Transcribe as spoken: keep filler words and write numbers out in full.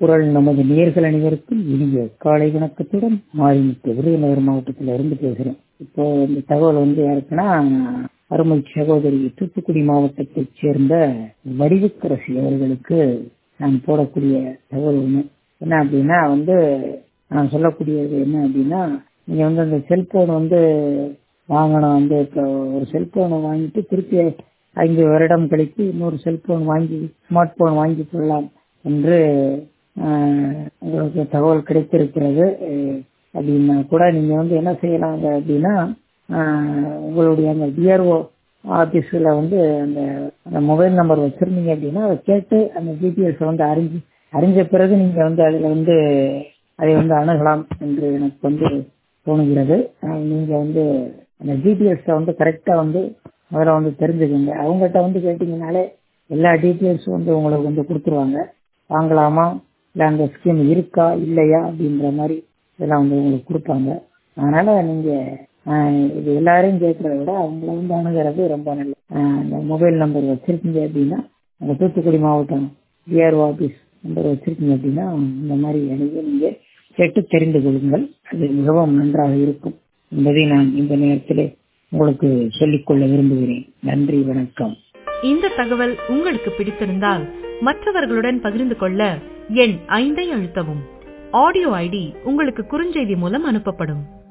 குரல் நமது நேர்கள் அனைவருக்கும் இனிய காலை வணக்கத்துடன் மாறிமுத்து விருதுநகர் மாவட்டத்தில் இருந்து பேசுறேன். இப்போ இந்த தகவல் வந்து யாருக்குன்னா அருமை சகோதரி தூத்துக்குடி மாவட்டத்தைச் சேர்ந்த வடிவுக்கரசி அவர்களுக்கு நான் போடக்கூடிய தகவல் ஒண்ணு என்ன அப்படின்னா வந்து நான் சொல்லக்கூடியது என்ன அப்படின்னா, நீங்க வந்து அந்த செல்போன் வந்து வாங்கணும், வந்து ஒரு செல்போனை வாங்கிட்டு திருப்பி ஐந்து வருடம் கழித்து இன்னொரு செல்போன் வாங்கி ஸ்மார்ட் போன் வாங்கி கொள்ளலாம் என்று உங்களுக்கு தகவல் கிடைத்திருக்கிறது. அப்படின்னா கூட நீங்க வந்து என்ன செய்யலாம் அப்படின்னா, உங்களுடைய அந்த டிஆர்ஓ ஆபீஸ்ல வந்து அந்த அந்த மொபைல் நம்பர் வச்சிருந்தீங்க அப்படின்னா அதை கேட்டு அந்த டீட்டெயில்ஸை வந்து அறிஞ்சு அறிஞ்ச பிறகு நீங்க வந்து அதுல வந்து அதை வந்து அணுகலாம் என்று எனக்கு வந்து தோணுகிறது. நீங்க வந்து அந்த டீட்டெயில்ஸை வந்து கரெக்டா வந்து முதல்ல வந்து தெரிஞ்சுக்கோங்க. அவங்ககிட்ட வந்து கேட்டீங்கனாலே எல்லா டீட்டெயில்ஸும் வந்து உங்களுக்கு வந்து கொடுத்துருவாங்க. வாங்கலாமா இல்லை அந்த ஸ்கீம் இருக்கா இல்லையா அப்படின்ற மாதிரி இதெல்லாம் வந்து உங்களுக்கு கொடுப்பாங்க. அதனால நீங்க இது எல்லாரையும் கேட்கறத விட அவங்கள வந்து அணுகிறது ரொம்ப நல்லது. அந்த மொபைல் நம்பர் வச்சிருக்கீங்க அப்படின்னா, அந்த தூத்துக்குடி மாவட்டம் டிஆர்ஓ ஆபீஸ் நம்பர் வச்சிருக்கீங்க அப்படின்னா இந்த மாதிரி அணுகி நீங்க கேட்டு தெரிந்து கொள்ளுங்கள். அது மிகவும் நன்றாக இருக்கும் என்பதை நான் இந்த நேரத்தில் உங்களுக்கு சொல்லிக்கொள்ள விரும்புகிறேன். நன்றி, வணக்கம். இந்த தகவல் உங்களுக்கு பிடித்திருந்தால் மற்றவர்களுடன் பகிர்ந்து கொள்ள எண் ஐந்தை அழுத்தவும். ஆடியோ ஐடி உங்களுக்கு குறுஞ்செய்தி மூலம் அனுப்பப்படும்.